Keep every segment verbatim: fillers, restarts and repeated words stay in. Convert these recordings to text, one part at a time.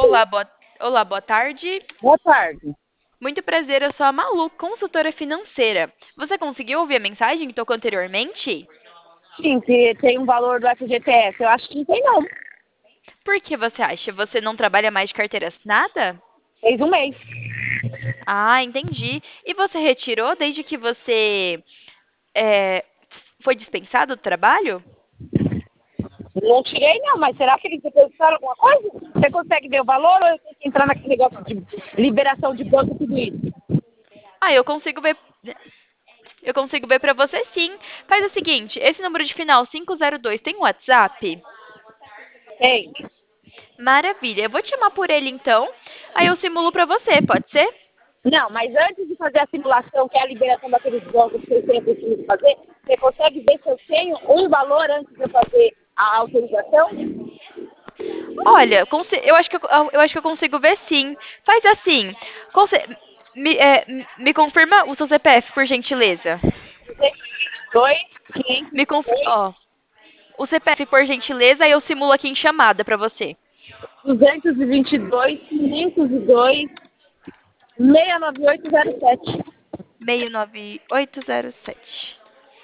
Olá, boa, olá, boa tarde. Boa tarde. Muito prazer, eu sou a Malu, consultora financeira. Você conseguiu ouvir a mensagem que tocou anteriormente? Sim, que tem um valor do F G T S. Eu acho que não tem, não. Por que você acha? Você não trabalha mais de carteira assinada? Fez um mês. Ah, entendi. E você retirou desde que você é, foi dispensado do trabalho? Não tirei, não, mas será que eles depositaram alguma coisa? Você consegue ver o valor ou eu tenho que entrar naquele negócio de liberação de banco e tudo isso? Ah, eu consigo ver. Eu consigo ver pra você sim. Faz o seguinte, esse número de final quinhentos e dois tem um WhatsApp? Tem. Maravilha. Eu vou te chamar por ele então. Aí eu simulo pra você, pode ser? Não, mas antes de fazer a simulação, que é a liberação daqueles bancos que eu tenho preciso fazer, você consegue ver se eu tenho um valor antes de eu fazer a autorização? Olha, consi- eu acho que eu, eu acho que eu consigo ver sim. Faz assim. conse- me, é, me confirma o seu C P F, por gentileza. Dois, quinhentos Me e conf, dois, ó, o C P F, por gentileza, aí eu simulo aqui em chamada pra você. duzentos e vinte e dois, quinhentos e dois, seis nove oito zero sete. seis nove oito zero sete.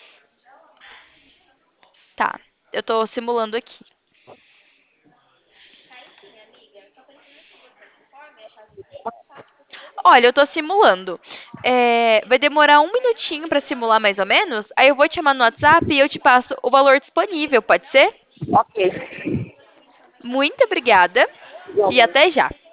Tá, eu tô simulando aqui. Olha, eu tô simulando. É, vai demorar um minutinho pra simular mais ou menos. Aí eu vou te chamar no WhatsApp e eu te passo o valor disponível, pode ser? Ok. Muito obrigada e até já.